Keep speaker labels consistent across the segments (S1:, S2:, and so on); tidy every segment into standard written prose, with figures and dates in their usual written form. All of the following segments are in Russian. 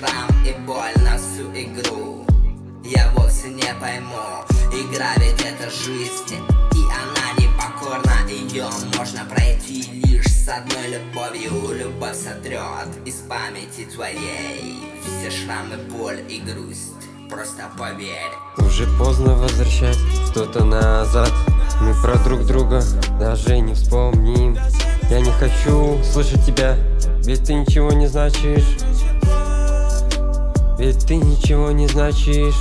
S1: шрам и боль на всю игру. Я вовсе не пойму, игра ведь это жизнь, и она непокорна. Ее можно пройти лишь с одной любовью. Любовь сотрет из памяти твоей все шрамы, боль и грусть. Просто поверь.
S2: Уже поздно возвращать что-то назад. Мы про друг друга даже не вспомним. Я не хочу слышать тебя, ведь ты ничего не значишь. Ведь ты ничего не значишь.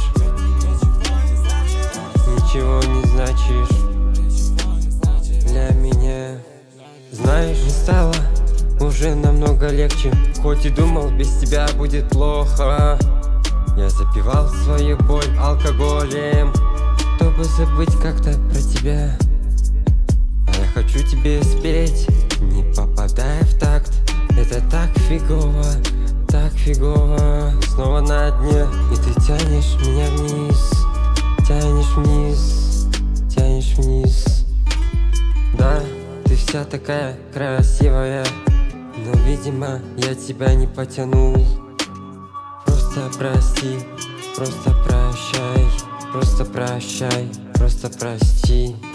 S2: Ничего не значишь для меня. Знаешь, не стало уже намного легче. Хоть и думал, без тебя будет плохо. Я запивал свою боль алкоголем, чтобы забыть как-то про тебя. А я хочу тебе спеть, не попадая в такт. Это так фигово, так фигово. Снова на дне, и ты тянешь меня вниз. Тянешь вниз, тянешь вниз. Да, ты вся такая красивая, но, видимо, я тебя не потянул. Просто прости, просто прощай, просто прощай, просто прости.